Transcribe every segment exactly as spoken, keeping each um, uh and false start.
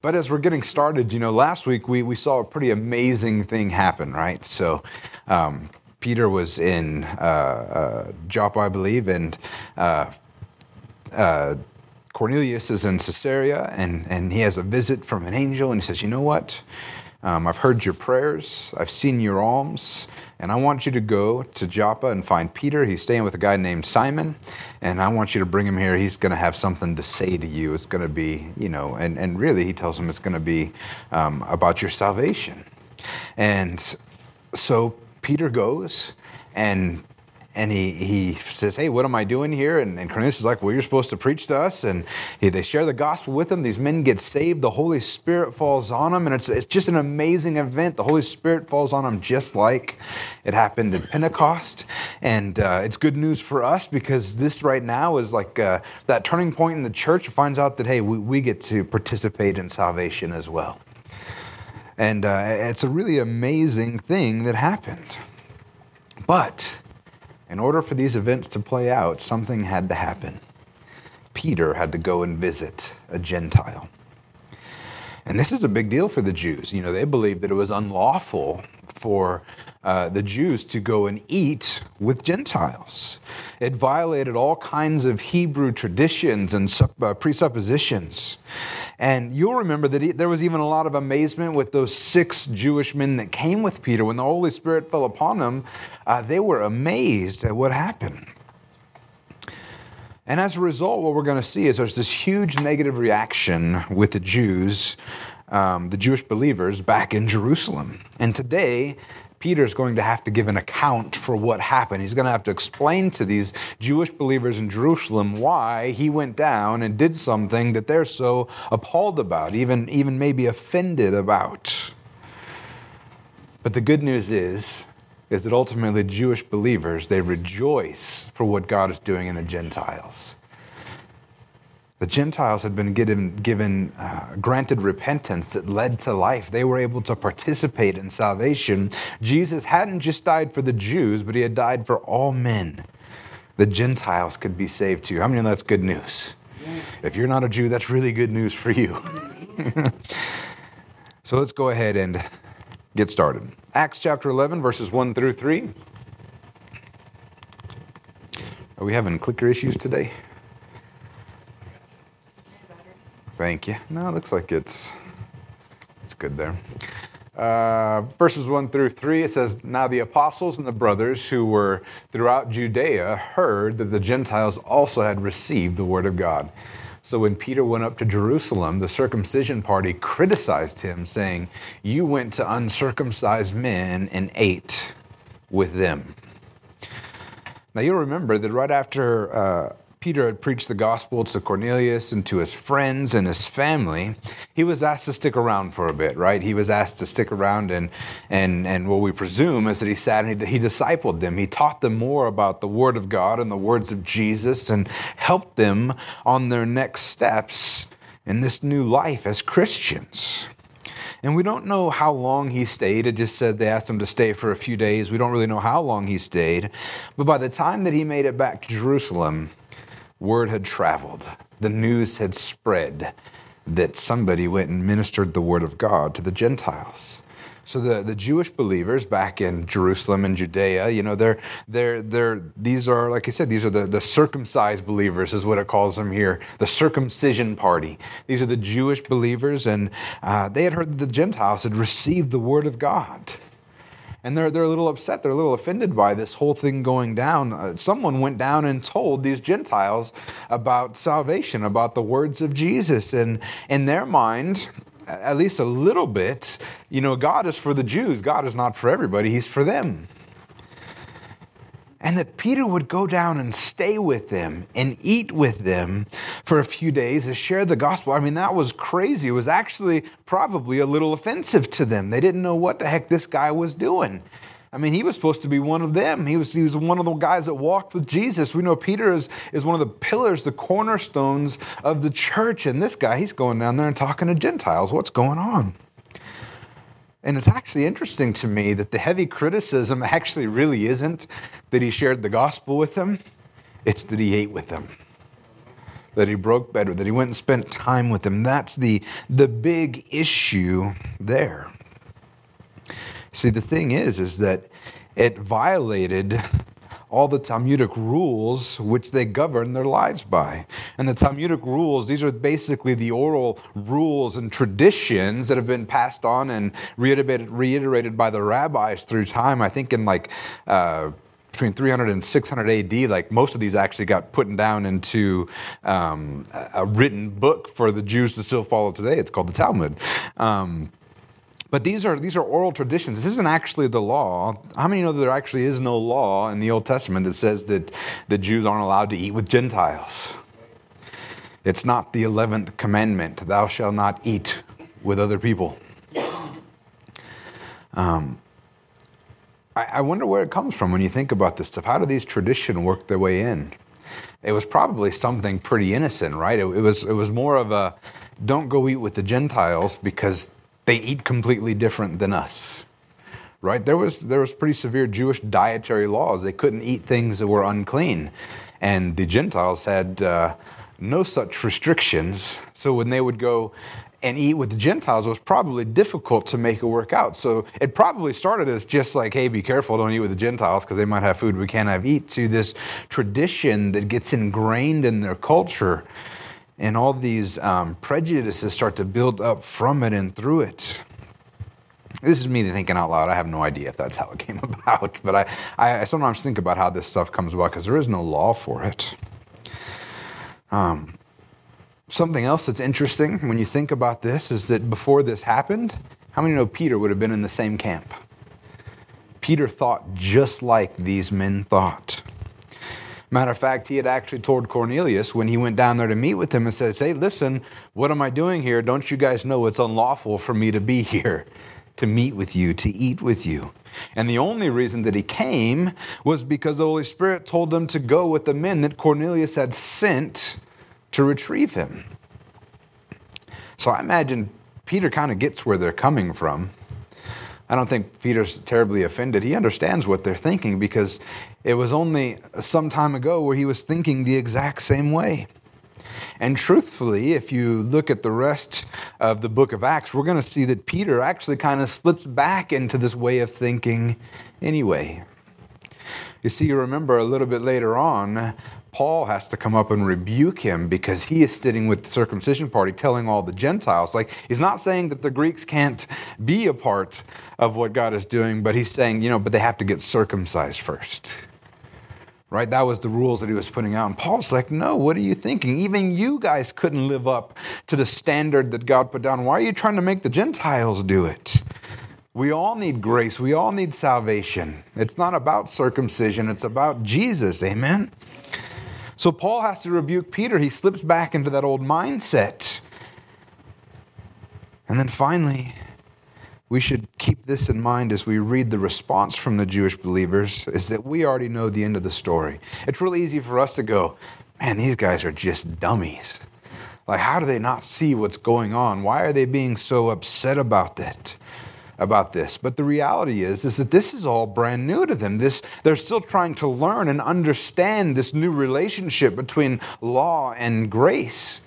But as we're getting started, you know, last week we, we saw a pretty amazing thing happen, right? So um, Peter was in uh, uh, Joppa, I believe, and uh, uh, Cornelius is in Caesarea, and, and he has a visit from an angel, and he says, you know what? Um, I've heard your prayers, I've seen your alms, and I want you to go to Joppa and find Peter. He's staying with a guy named Simon, and I want you to bring him here. He's going to have something to say to you. It's going to be, you know, and, and really he tells him it's going to be um, about your salvation. And so Peter goes, and and he, he says, hey, what am I doing here? And, and Cornelius is like, well, you're supposed to preach to us. And he, they share the gospel with him. These men get saved. The Holy Spirit falls on them. And it's, it's just an amazing event. The Holy Spirit falls on them just like it happened at Pentecost. And uh, it's good news for us because this right now is like uh, that turning point in the church. Finds out that, hey, we, we get to participate in salvation as well. And uh, it's a really amazing thing that happened. But in order for these events to play out, something had to happen. Peter had to go and visit a Gentile. And this is a big deal for the Jews. You know, they believed that it was unlawful for uh, the Jews to go and eat with Gentiles. It violated all kinds of Hebrew traditions and sup- uh, presuppositions. And you'll remember that he, there was even a lot of amazement with those six Jewish men that came with Peter. When the Holy Spirit fell upon them, uh, they were amazed at what happened. And as a result, what we're going to see is there's this huge negative reaction with the Jews, um, the Jewish believers back in Jerusalem. And today, Peter's going to have to give an account for what happened. He's going to have to explain to these Jewish believers in Jerusalem why he went down and did something that they're so appalled about, even, even maybe offended about. But the good news is, is that ultimately Jewish believers, they rejoice for what God is doing in the Gentiles. The Gentiles had been given, given uh, granted repentance that led to life. They were able to participate in salvation. Jesus hadn't just died for the Jews, but he had died for all men. The Gentiles could be saved too. How many know that's good news? If you're not a Jew, that's really good news for you. So let's go ahead and get started. Acts chapter eleven, verses one through three. Are we having clicker issues today? Thank you. No, it looks like it's it's good there. Uh, verses one through three, it says, now the apostles and the brothers who were throughout Judea heard that the Gentiles also had received the word of God. So when Peter went up to Jerusalem, the circumcision party criticized him, saying, you went to uncircumcised men and ate with them. Now you'll remember that right after uh, Peter had preached the gospel to Cornelius and to his friends and his family, he was asked to stick around for a bit, right? He was asked to stick around, and and and what we presume is that he sat and he, he discipled them. He taught them more about the Word of God and the words of Jesus and helped them on their next steps in this new life as Christians. And we don't know how long he stayed. It just said they asked him to stay for a few days. We don't really know how long he stayed. But by the time that he made it back to Jerusalem, word had traveled. The news had spread that somebody went and ministered the word of God to the Gentiles. So the, the Jewish believers back in Jerusalem and Judea, you know, they're they're they're these are, like I said, these are the, the circumcised believers is what it calls them here, the circumcision party. These are the Jewish believers, and uh, they had heard that the Gentiles had received the word of God. And they're, they're a little upset. They're a little offended by this whole thing going down. Uh, someone went down and told these Gentiles about salvation, about the words of Jesus. And in their mind, at least a little bit, you know, God is for the Jews. God is not for everybody. He's for them. And that Peter would go down and stay with them and eat with them for a few days to share the gospel. I mean, that was crazy. It was actually probably a little offensive to them. They didn't know what the heck this guy was doing. I mean, he was supposed to be one of them. He was, he was one of the guys that walked with Jesus. We know Peter is, is one of the pillars, the cornerstones of the church. And this guy, he's going down there and talking to Gentiles. What's going on? And it's actually interesting to me that the heavy criticism actually really isn't that he shared the gospel with them. It's that he ate with them. that he broke bread with, that he went and spent time with them. That's the, the big issue there. See, the thing is, is that it violated all the Talmudic rules which they govern their lives by. And the Talmudic rules, these are basically the oral rules and traditions that have been passed on and reiterated, reiterated by the rabbis through time. I think in like uh, between three hundred and six hundred A D, like most of these actually got put down into um, a written book for the Jews to still follow today. It's called the Talmud. Um, But these are these are oral traditions. This isn't actually the law. How many know that there actually is no law in the Old Testament that says that the Jews aren't allowed to eat with Gentiles? It's not the eleventh commandment, thou shalt not eat with other people. Um, I, I wonder where it comes from when you think about this stuff. How do these traditions work their way in? It was probably something pretty innocent, right? It, it was it was more of a, don't go eat with the Gentiles because they eat completely different than us, right? There was there was pretty severe Jewish dietary laws. They couldn't eat things that were unclean. And the Gentiles had uh, no such restrictions. So when they would go and eat with the Gentiles, it was probably difficult to make it work out. So it probably started as just like, hey, be careful, don't eat with the Gentiles because they might have food we can't have eat, to this tradition that gets ingrained in their culture. And all these um, prejudices start to build up from it and through it. This is me thinking out loud. I have no idea if that's how it came about. But I, I sometimes think about how this stuff comes about because there is no law for it. Um, something else that's interesting when you think about this is that before this happened, how many know Peter would have been in the same camp? Peter thought just like these men thought. Matter of fact, he had actually told Cornelius when he went down there to meet with him and says, hey, listen, what am I doing here? Don't you guys know it's unlawful for me to be here, to meet with you, to eat with you? And the only reason that he came was because the Holy Spirit told him to go with the men that Cornelius had sent to retrieve him. So I imagine Peter kind of gets where they're coming from. I don't think Peter's terribly offended. He understands what they're thinking because it was only some time ago where he was thinking the exact same way. And truthfully, if you look at the rest of the book of Acts, we're going to see that Peter actually kind of slips back into this way of thinking anyway. You see, you remember a little bit later on, Paul has to come up and rebuke him because he is sitting with the circumcision party telling all the Gentiles. Like, he's not saying that the Greeks can't be a part of what God is doing, but he's saying, you know, but they have to get circumcised first. Right? That was the rules that he was putting out. And Paul's like, no, what are you thinking? Even you guys couldn't live up to the standard that God put down. Why are you trying to make the Gentiles do it? We all need grace. We all need salvation. It's not about circumcision. It's about Jesus. Amen? So Paul has to rebuke Peter. He slips back into that old mindset. And then finally, we should keep this in mind as we read the response from the Jewish believers, is that we already know the end of the story. It's really easy for us to go, man, these guys are just dummies. Like, how do they not see what's going on? Why are they being so upset about that? about this. But the reality is, is that this is all brand new to them. This, they're still trying to learn and understand this new relationship between law and grace.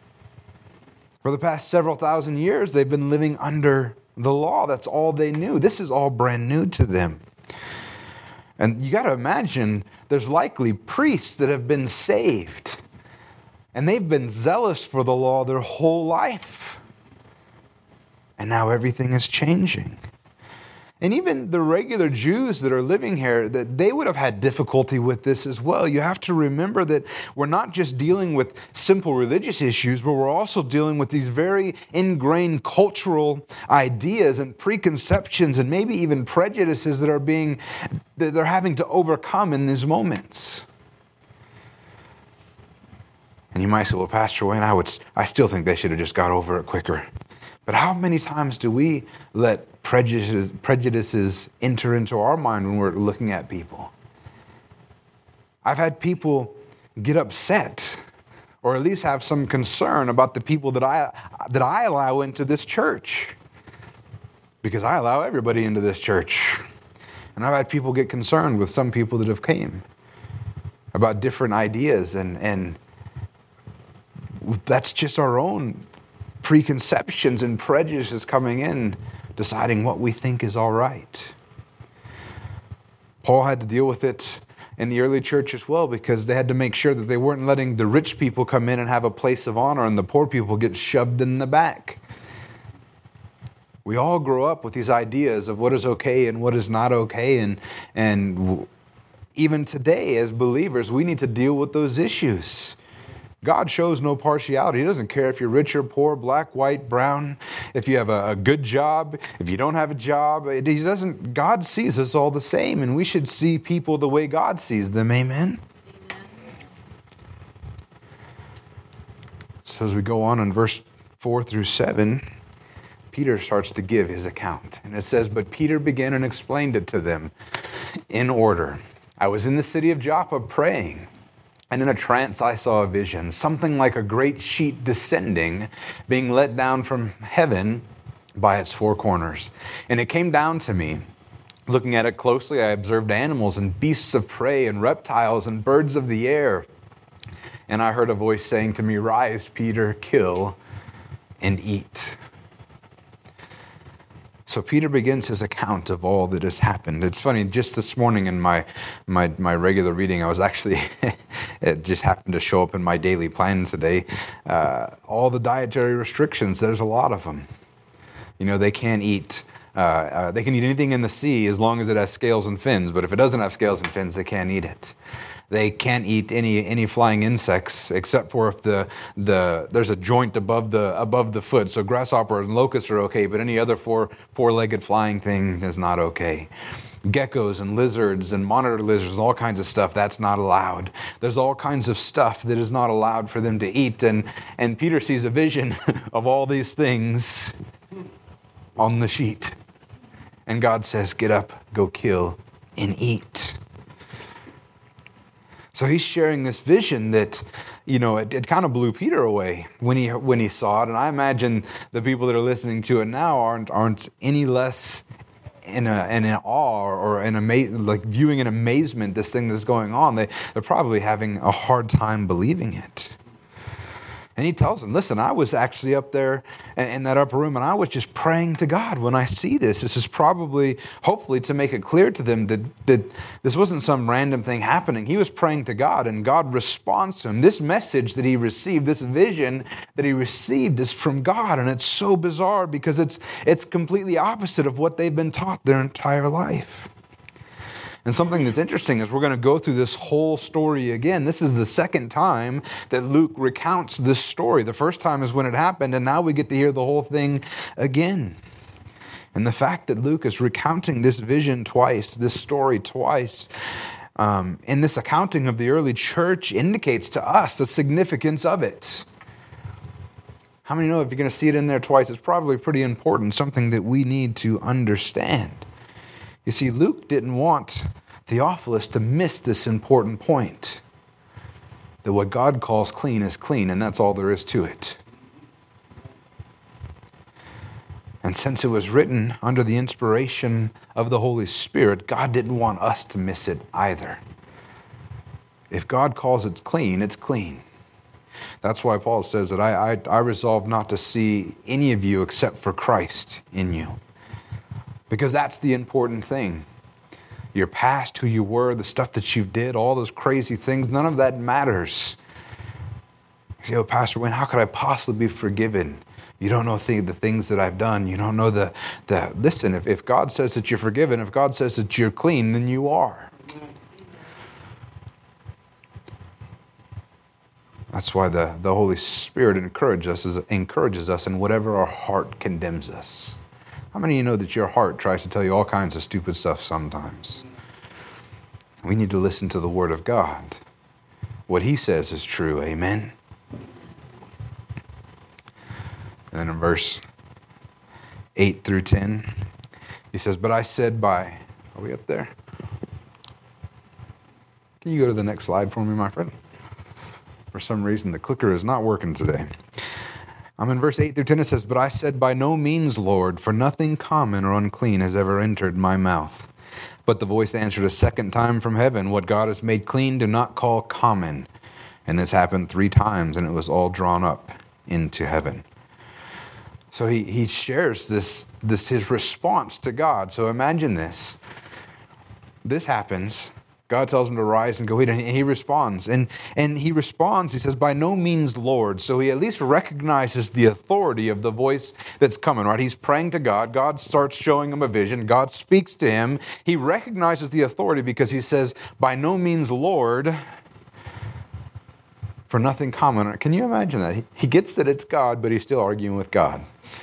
For the past several thousand years, they've been living under the law. That's all they knew. This is all brand new to them. And you got to imagine there's likely priests that have been saved. And they've been zealous for the law their whole life. And now everything is changing. And even the regular Jews that are living here, that they would have had difficulty with this as well. You have to remember that we're not just dealing with simple religious issues, but we're also dealing with these very ingrained cultural ideas and preconceptions and maybe even prejudices that are being, that they're having to overcome in these moments. And you might say, well, Pastor Wayne, I would, I still think they should have just got over it quicker. But how many times do we let prejudices, prejudices enter into our mind when we're looking at people? I've had people get upset or at least have some concern about the people that I that I allow into this church, because I allow everybody into this church. And I've had people get concerned with some people that have came about different ideas and, and that's just our own preconceptions and prejudices coming in, deciding what we think is all right. Paul had to deal with it in the early church as well, because they had to make sure that they weren't letting the rich people come in and have a place of honor and the poor people get shoved in the back. We all grow up with these ideas of what is okay and what is not okay, and and even today as believers, we need to deal with those issues. God shows no partiality. He doesn't care if you're rich or poor, black, white, brown, if you have a, a good job, if you don't have a job. He doesn't. God sees us all the same, and we should see people the way God sees them. Amen? Amen. So as we go on in verse four through seven, Peter starts to give his account. And it says, "But Peter began and explained it to them in order. I was in the city of Joppa praying, and in a trance I saw a vision, something like a great sheet descending, being let down from heaven by its four corners. And it came down to me. Looking at it closely, I observed animals and beasts of prey and reptiles and birds of the air. And I heard a voice saying to me, 'Rise, Peter, kill and eat.'" So Peter begins his account of all that has happened. It's funny, just this morning in my my, my regular reading, I was actually, it just happened to show up in my daily plan today, uh, all the dietary restrictions, there's a lot of them. You know, they can't eat, uh, uh, they can eat anything in the sea as long as it has scales and fins, but if it doesn't have scales and fins, they can't eat it. They can't eat any any flying insects except for if the the there's a joint above the above the foot. So grasshopper and locusts are okay, but any other four four-legged flying thing is not okay. Geckos and lizards and monitor lizards and all kinds of stuff, that's not allowed. There's all kinds of stuff that is not allowed for them to eat. And and Peter sees a vision of all these things on the sheet. And God says, "Get up, go kill and eat." So he's sharing this vision that, you know, it, it kind of blew Peter away when he when he saw it. And I imagine the people that are listening to it now aren't aren't any less in a in an awe or in ama- like viewing in amazement this thing that's going on. They they're probably having a hard time believing it. And he tells them, "Listen, I was actually up there in that upper room, and I was just praying to God when I see this. This is probably, hopefully, to make it clear to them that, that this wasn't some random thing happening. He was praying to God, and God responds to him. This message that he received, this vision that he received is from God, and it's so bizarre because it's it's completely opposite of what they've been taught their entire life." And something that's interesting is we're going to go through this whole story again. This is the second time that Luke recounts this story. The first time is when it happened, and now we get to hear the whole thing again. And the fact that Luke is recounting this vision twice, this story twice, um, in this accounting of the early church indicates to us the significance of it. How many know if you're going to see it in there twice, it's probably pretty important, something that we need to understand. You see, Luke didn't want Theophilus to miss this important point, that what God calls clean is clean, and that's all there is to it. And since it was written under the inspiration of the Holy Spirit, God didn't want us to miss it either. If God calls it clean, it's clean. That's why Paul says that I, I, I resolve not to see any of you except for Christ in you. Because that's the important thing. Your past, who you were, the stuff that you did, all those crazy things, none of that matters. You say, "Oh, Pastor Wayne, how could I possibly be forgiven? You don't know the things that I've done. You don't know the... the Listen, if, if God says that you're forgiven, if God says that you're clean, then you are. That's why the, the Holy Spirit encourages us, encourages us in whatever our heart condemns us. How many of you know that your heart tries to tell you all kinds of stupid stuff sometimes? We need to listen to the Word of God. What He says is true. Amen? And then in verse eight through ten, he says, "But I said by..." Are we up there? Can you go to the next slide for me, my friend? For some reason, the clicker is not working today. I'm in verse eight through ten. It says, "But I said, by no means, Lord, for nothing common or unclean has ever entered my mouth. But the voice answered a second time from heaven, What God has made clean, do not call common." And this happened three times, and it was all drawn up into heaven. So he, he shares this, this his response to God. So imagine this. This happens. God tells him to rise and go eat, and he responds. And, and he responds, he says, by no means Lord. So he at least recognizes the authority of the voice that's coming, right? He's praying to God. God starts showing him a vision. God speaks to him. He recognizes the authority because he says, by no means Lord, for nothing common. Can you imagine that? He, he gets that it's God, but he's still arguing with God.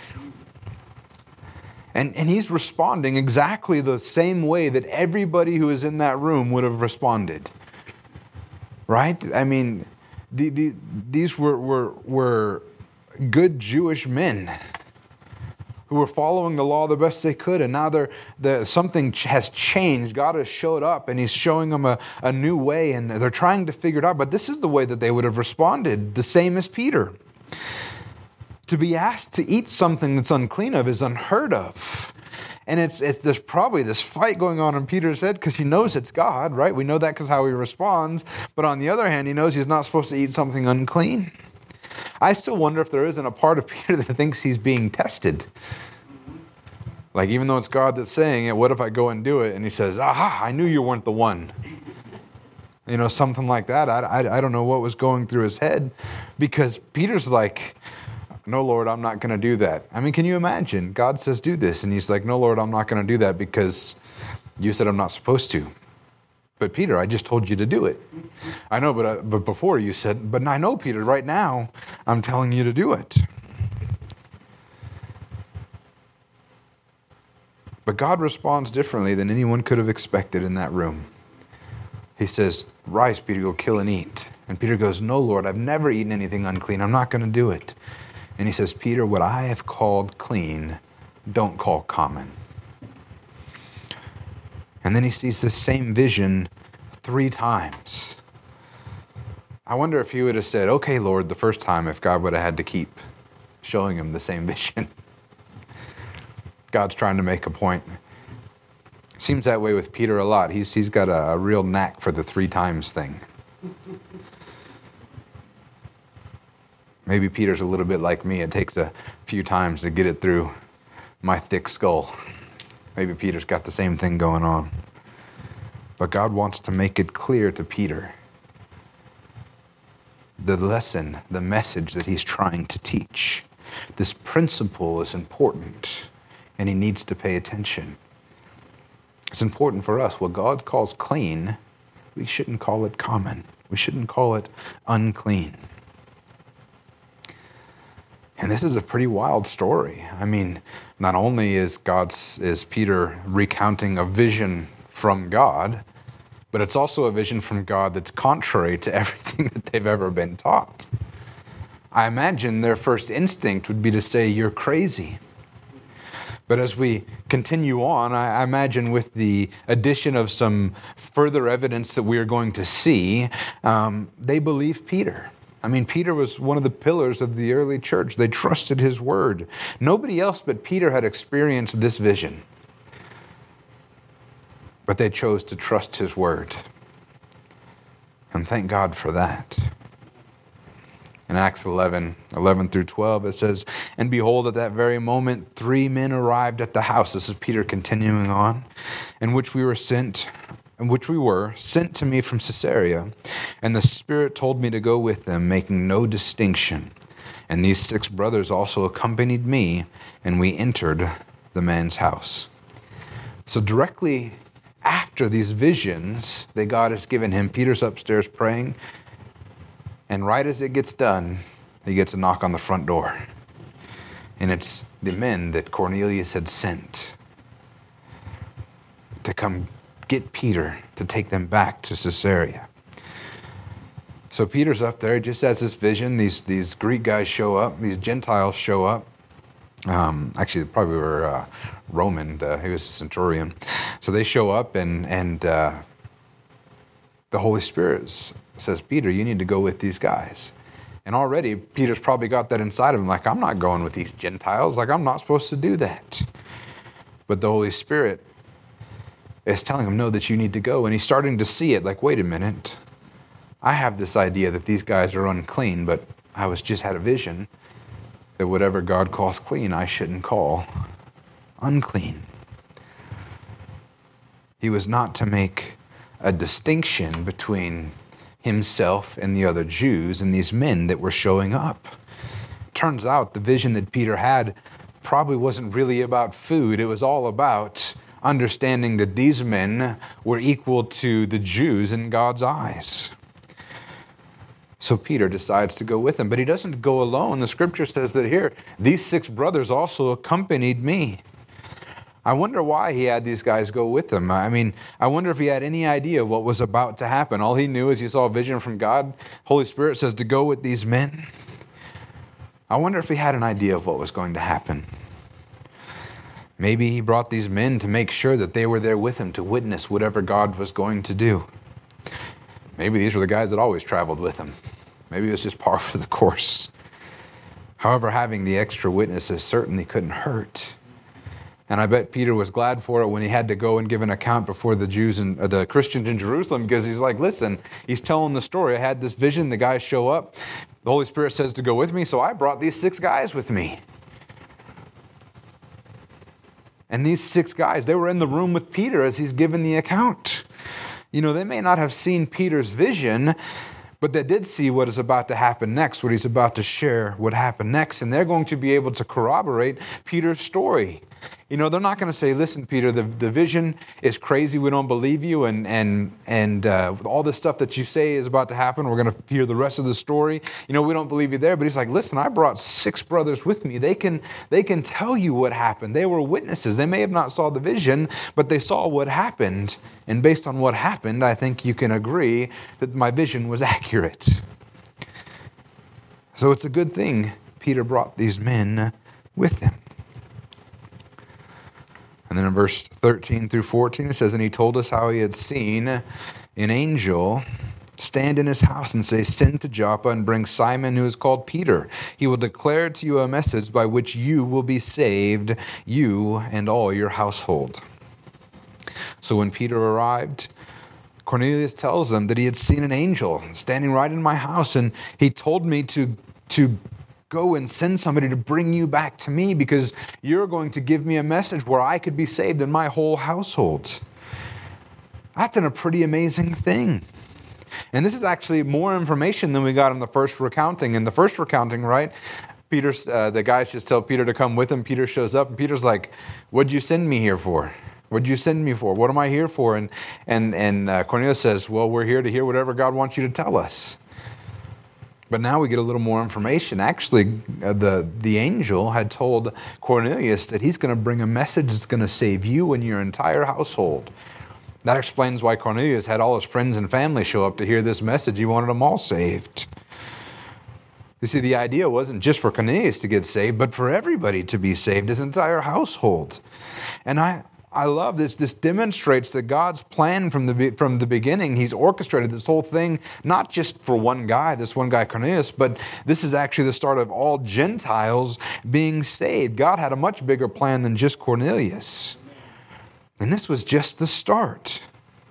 And, and he's responding exactly the same way that everybody who is in that room would have responded. Right? I mean, the, the, these were, were, were good Jewish men who were following the law the best they could. And now they're, they're, something has changed. God has showed up and he's showing them a, a new way. And they're trying to figure it out. But this is the way that they would have responded, the same as Peter. To be asked to eat something that's unclean of is unheard of. And it's, it's there's probably this fight going on in Peter's head because he knows it's God, right? We know that because how he responds. But on the other hand, he knows he's not supposed to eat something unclean. I still wonder if there isn't a part of Peter that thinks he's being tested. Like, even though it's God that's saying it, what if I go and do it? And he says, aha, I knew you weren't the one. You know, something like that. I, I, I don't know what was going through his head because Peter's like, no, Lord, I'm not going to do that. I mean, can you imagine? God says, do this. And he's like, no, Lord, I'm not going to do that because you said I'm not supposed to. But Peter, I just told you to do it. I know, but, uh, but before you said, but I know, Peter, right now, I'm telling you to do it. But God responds differently than anyone could have expected in that room. He says, rise, Peter, go kill and eat. And Peter goes, no, Lord, I've never eaten anything unclean. I'm not going to do it. And he says, Peter, what I have called clean, don't call common. And then he sees this same vision three times. I wonder if he would have said, okay, Lord, the first time, if God would have had to keep showing him the same vision. God's trying to make a point. Seems that way with Peter a lot. He's He's got a, a real knack for the three times thing. Maybe Peter's a little bit like me. It takes a few times to get it through my thick skull. Maybe Peter's got the same thing going on. But God wants to make it clear to Peter the lesson, the message that he's trying to teach. This principle is important, and he needs to pay attention. It's important for us. What God calls clean, we shouldn't call it common. We shouldn't call it unclean. And this is a pretty wild story. I mean, not only is God's is Peter recounting a vision from God, but it's also a vision from God that's contrary to everything that they've ever been taught. I imagine their first instinct would be to say, you're crazy. But as we continue on, I imagine with the addition of some further evidence that we are going to see, um, they believe Peter. I mean, Peter was one of the pillars of the early church. They trusted his word. Nobody else but Peter had experienced this vision. But they chose to trust his word. And thank God for that. In Acts eleven, eleven through twelve, it says, and behold, at that very moment, three men arrived at the house. This is Peter continuing on, in which we were sent, in which we were sent to me from Caesarea. And the Spirit told me to go with them, making no distinction. And these six brothers also accompanied me, and we entered the man's house. So directly after these visions that God has given him, Peter's upstairs praying. And right as it gets done, he gets a knock on the front door. And it's the men that Cornelius had sent to come get Peter to take them back to Caesarea. So Peter's up there, just has this vision. These these Greek guys show up. These Gentiles show up. Um, actually, they probably were uh, Roman. Uh, he was a centurion. So they show up, and, and uh, the Holy Spirit says, Peter, you need to go with these guys. And already, Peter's probably got that inside of him, like, I'm not going with these Gentiles. Like, I'm not supposed to do that. But the Holy Spirit is telling him, no, that you need to go. And he's starting to see it, like, wait a minute. I have this idea that these guys are unclean, but I was just had a vision that whatever God calls clean, I shouldn't call unclean. He was not to make a distinction between himself and the other Jews and these men that were showing up. Turns out the vision that Peter had probably wasn't really about food. It was all about understanding that these men were equal to the Jews in God's eyes. So Peter decides to go with him, but he doesn't go alone. The scripture says that here, these six brothers also accompanied me. I wonder why he had these guys go with him. I mean, I wonder if he had any idea what was about to happen. All he knew is he saw a vision from God. Holy Spirit says to go with these men. I wonder if he had an idea of what was going to happen. Maybe he brought these men to make sure that they were there with him to witness whatever God was going to do. Maybe these were the guys that always traveled with him. Maybe it was just par for the course. However, having the extra witnesses certainly couldn't hurt. And I bet Peter was glad for it when he had to go and give an account before the Jews and uh, the Christians in Jerusalem, because he's like, listen, he's telling the story. I had this vision. The guys show up. The Holy Spirit says to go with me, so I brought these six guys with me. And these six guys, they were in the room with Peter as he's giving the account. You know, they may not have seen Peter's vision, but they did see what is about to happen next, what he's about to share, what happened next. And they're going to be able to corroborate Peter's story. You know, they're not going to say, listen, Peter, the, the vision is crazy. We don't believe you. And and and uh, all this stuff that you say is about to happen. We're going to hear the rest of the story. You know, we don't believe you there. But he's like, listen, I brought six brothers with me. They can they can tell you what happened. They were witnesses. They may have not saw the vision, but they saw what happened. And based on what happened, I think you can agree that my vision was accurate. So it's a good thing Peter brought these men with him. And then in verse thirteen through fourteen, it says, and he told us how he had seen an angel stand in his house and say, send to Joppa and bring Simon, who is called Peter. He will declare to you a message by which you will be saved, you and all your household. So when Peter arrived, Cornelius tells them that he had seen an angel standing right in my house, and he told me to to go and send somebody to bring you back to me because you're going to give me a message where I could be saved and my whole household. That's a pretty amazing thing. And this is actually more information than we got in the first recounting. In the first recounting, right, Peter, uh, the guys just tell Peter to come with him. Peter shows up and Peter's like, what'd you send me here for? What'd you send me for? What am I here for? And, and, and uh, Cornelius says, well, we're here to hear whatever God wants you to tell us. But now we get a little more information. Actually, uh, the, the angel had told Cornelius that he's going to bring a message that's going to save you and your entire household. That explains why Cornelius had all his friends and family show up to hear this message. He wanted them all saved. You see, the idea wasn't just for Cornelius to get saved, but for everybody to be saved, his entire household. And I... I love this. This demonstrates that God's plan from the from the beginning. He's orchestrated this whole thing, not just for one guy, this one guy Cornelius, but this is actually the start of all Gentiles being saved. God had a much bigger plan than just Cornelius. And this was just the start.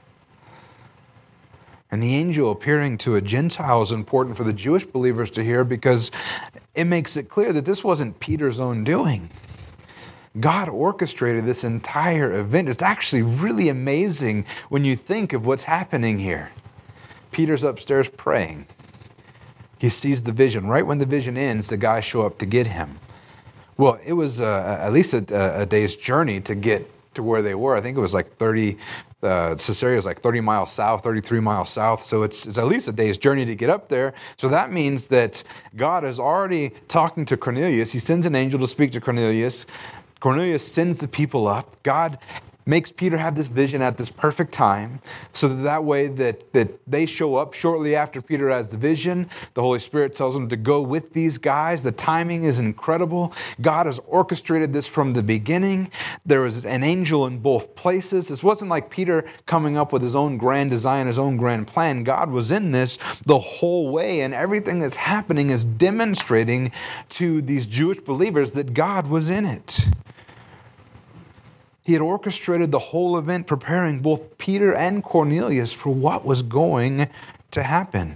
And the angel appearing to a Gentile is important for the Jewish believers to hear because it makes it clear that this wasn't Peter's own doing. God orchestrated this entire event. It's actually really amazing when you think of what's happening here. Peter's upstairs praying. He sees the vision. Right when the vision ends, the guys show up to get him. Well, it was uh, at least a, a day's journey to get to where they were. I think it was like thirty, uh, Caesarea is like thirty miles south, thirty-three miles south. So it's, it's at least a day's journey to get up there. So that means that God is already talking to Cornelius. He sends an angel to speak to Cornelius. Cornelius sends the people up. God makes Peter have this vision at this perfect time so that that way that, that they show up shortly after Peter has the vision. The Holy Spirit tells them to go with these guys. The timing is incredible. God has orchestrated this from the beginning. There was an angel in both places. This wasn't like Peter coming up with his own grand design, his own grand plan. God was in this the whole way, and everything that's happening is demonstrating to these Jewish believers that God was in it. He had orchestrated the whole event, preparing both Peter and Cornelius for what was going to happen.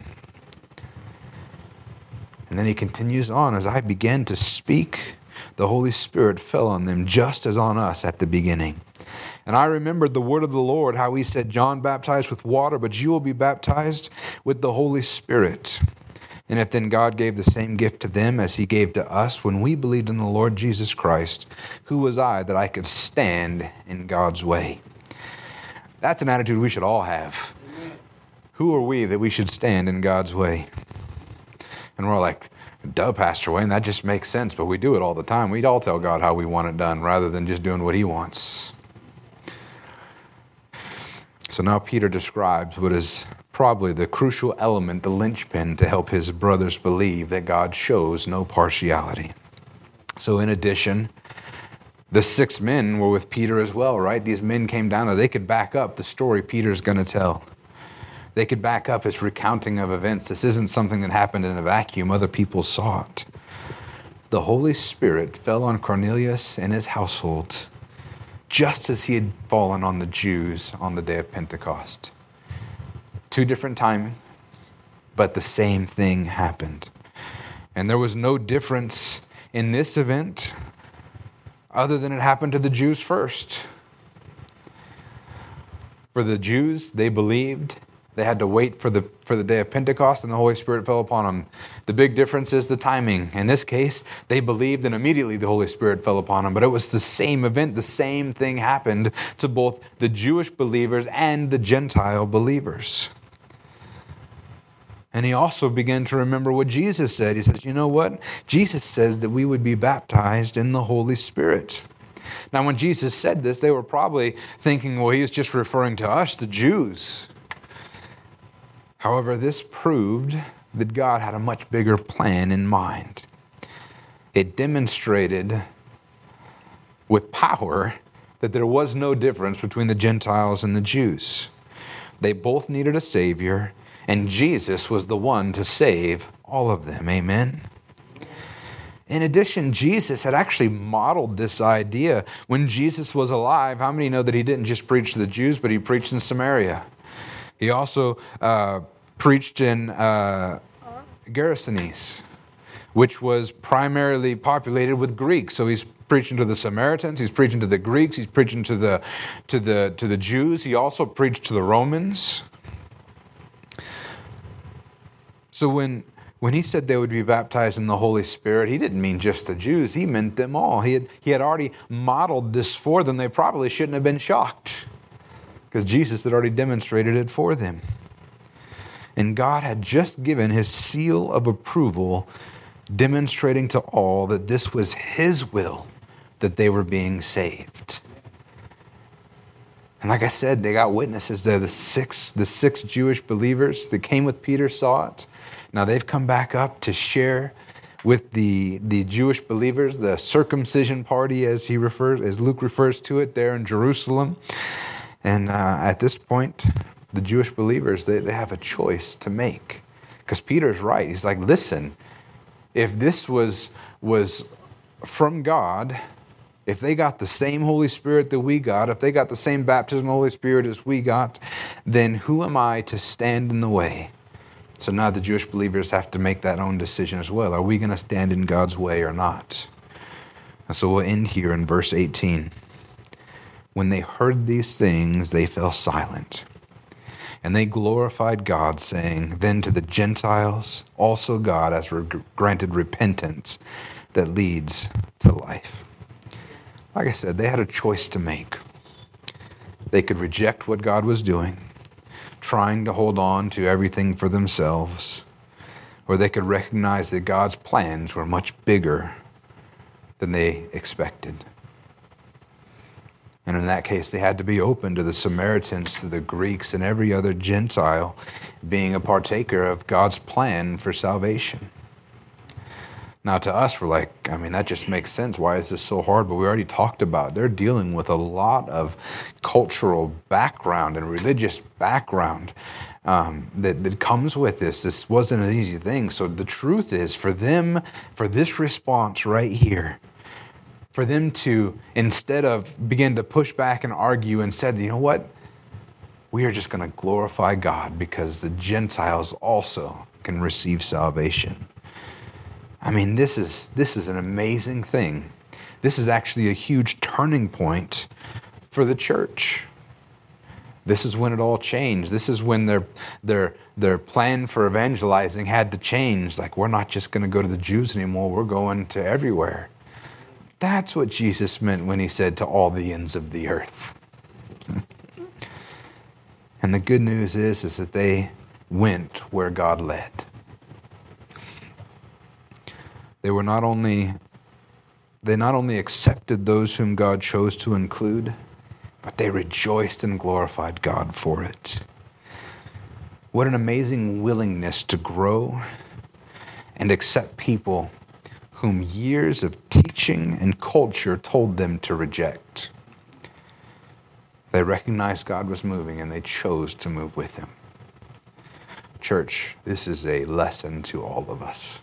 And then he continues on, as I began to speak, the Holy Spirit fell on them just as on us at the beginning. And I remembered the word of the Lord, how he said, John baptized with water, but you will be baptized with the Holy Spirit. And if then God gave the same gift to them as he gave to us when we believed in the Lord Jesus Christ, who was I that I could stand in God's way? That's an attitude we should all have. Amen. Who are we that we should stand in God's way? And we're like, duh, Pastor Wayne, that just makes sense, but we do it all the time. We'd all tell God how we want it done rather than just doing what he wants. So now Peter describes what is probably the crucial element, the linchpin, to help his brothers believe that God shows no partiality. So in addition, the six men were with Peter as well, right? These men came down there. They could back up the story Peter's going to tell. They could back up his recounting of events. This isn't something that happened in a vacuum. Other people saw it. The Holy Spirit fell on Cornelius and his household, just as he had fallen on the Jews on the day of Pentecost. Two different timings, but the same thing happened. And there was no difference in this event other than it happened to the Jews first. For the Jews, they believed. They had to wait for the for the day of Pentecost, and the Holy Spirit fell upon them. The big difference is the timing. In this case, they believed, and immediately the Holy Spirit fell upon them. But it was the same event. The same thing happened to both the Jewish believers and the Gentile believers. And he also began to remember what Jesus said. He says, you know what? Jesus says that we would be baptized in the Holy Spirit. Now, when Jesus said this, they were probably thinking, well, he was just referring to us, the Jews. However, this proved that God had a much bigger plan in mind. It demonstrated with power that there was no difference between the Gentiles and the Jews. They both needed a Savior, and Jesus was the one to save all of them. Amen? In addition, Jesus had actually modeled this idea. When Jesus was alive, how many know that he didn't just preach to the Jews, but he preached in Samaria? He also uh, preached in uh, Gerasenes, which was primarily populated with Greeks. So he's preaching to the Samaritans, he's preaching to the Greeks, he's preaching to the to the to the Jews. He also preached to the Romans. So when when he said they would be baptized in the Holy Spirit, he didn't mean just the Jews. He meant them all. He had he had already modeled this for them. They probably shouldn't have been shocked, because Jesus had already demonstrated it for them. And God had just given his seal of approval, demonstrating to all that this was his will, that they were being saved. And like I said, they got witnesses there. The six, the six Jewish believers that came with Peter saw it. Now they've come back up to share with the, the Jewish believers, the circumcision party, as he refers, as Luke refers to it there in Jerusalem. And uh, at this point, the Jewish believers, they, they have a choice to make. Because Peter's right. He's like, listen, if this was, was from God, if they got the same Holy Spirit that we got, if they got the same baptism of the Holy Spirit as we got, then who am I to stand in the way? So now the Jewish believers have to make that own decision as well. Are we going to stand in God's way or not? And so we'll end here in verse eighteen. When they heard these things, they fell silent. And they glorified God, saying, then to the Gentiles also God has granted repentance that leads to life. Like I said, they had a choice to make. They could reject what God was doing, trying to hold on to everything for themselves, or they could recognize that God's plans were much bigger than they expected. And in that case, they had to be open to the Samaritans, to the Greeks, and every other Gentile being a partaker of God's plan for salvation. Now to us, we're like, I mean, that just makes sense. Why is this so hard? But we already talked about it. They're dealing with a lot of cultural background and religious background um, that, that comes with this. This wasn't an easy thing. So the truth is, for them, for this response right here, for them to, instead of begin to push back and argue and said, you know what? we are just going to glorify God because the Gentiles also can receive salvation. I mean, this is this is an amazing thing. This is actually a huge turning point for the church. This is when it all changed. This is when their their their plan for evangelizing had to change. Like, we're not just going to go to the Jews anymore. We're going to everywhere. That's what Jesus meant when he said to all the ends of the earth. And the good news is, is that they went where God led. They were not only, they not only accepted those whom God chose to include, but they rejoiced and glorified God for it. What an amazing willingness to grow and accept people whom years of teaching and culture told them to reject. They recognized God was moving and they chose to move with him. Church, this is a lesson to all of us.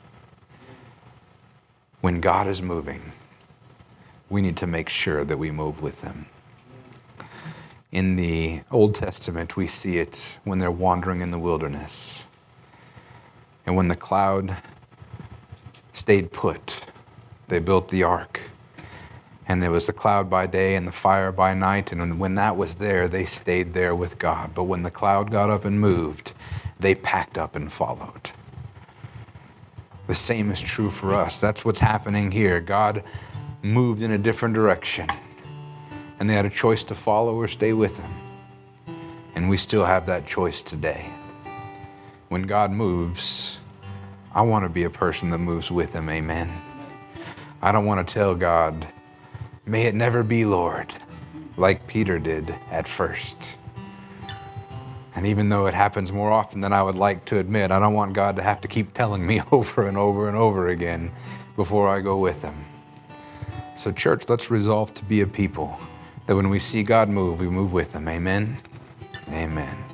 When God is moving, we need to make sure that we move with him. In the Old Testament, we see it when they're wandering in the wilderness. And when the cloud stayed put, they built the ark. And there was the cloud by day and the fire by night. And when that was there, they stayed there with God. But when the cloud got up and moved, they packed up and followed. The same is true for us. That's what's happening here. God moved in a different direction. And they had a choice to follow or stay with him. And we still have that choice today. When God moves, I want to be a person that moves with him, amen. I don't want to tell God, may it never be, Lord, like Peter did at first. And even though it happens more often than I would like to admit, I don't want God to have to keep telling me over and over and over again before I go with him. So church, let's resolve to be a people that when we see God move, we move with him. Amen. Amen.